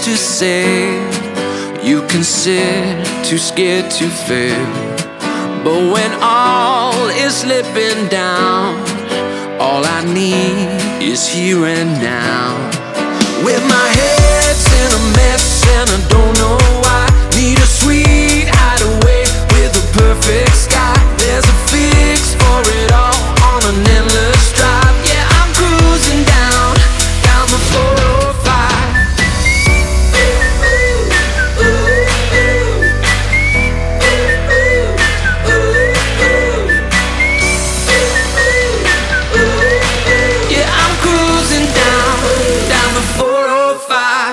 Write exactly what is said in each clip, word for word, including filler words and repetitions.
to say. You can sit, too scared to fail. But when all is slipping down, all I need is here and now. With my head's in a mess and I don't know why. Need a sweet hideaway with a perfect sky. There's a fix for it all on an endless drive. Yeah, I'm cruising down, down the four oh five. Yeah, I'm cruising down, down the four oh five.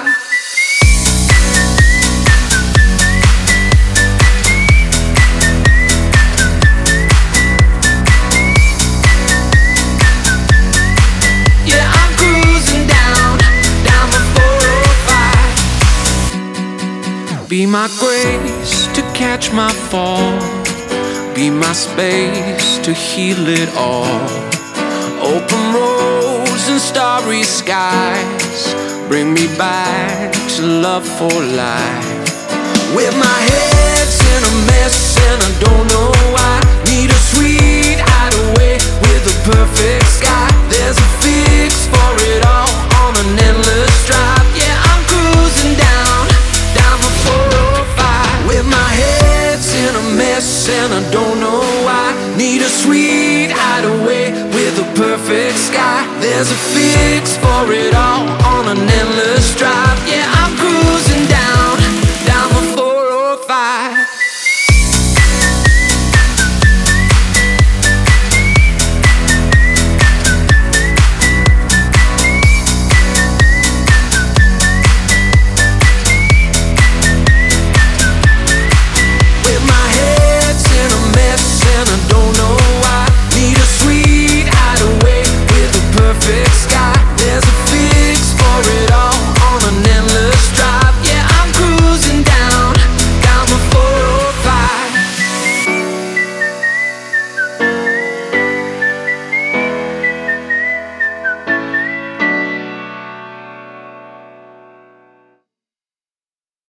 Be my grace to catch my fall. Be my space to heal it all. Open roads and starry skies, bring me back to love for life. With my head's in a mess and I don't know why. Need a sweet hideaway with a perfect sky. There's a fix for it all on an endless drive. Yeah, I'm cruising down, down the four oh five. With my head's in a mess and I don't know why. Need a sweet hideaway with a perfect sky. There's a fix for it all on an endless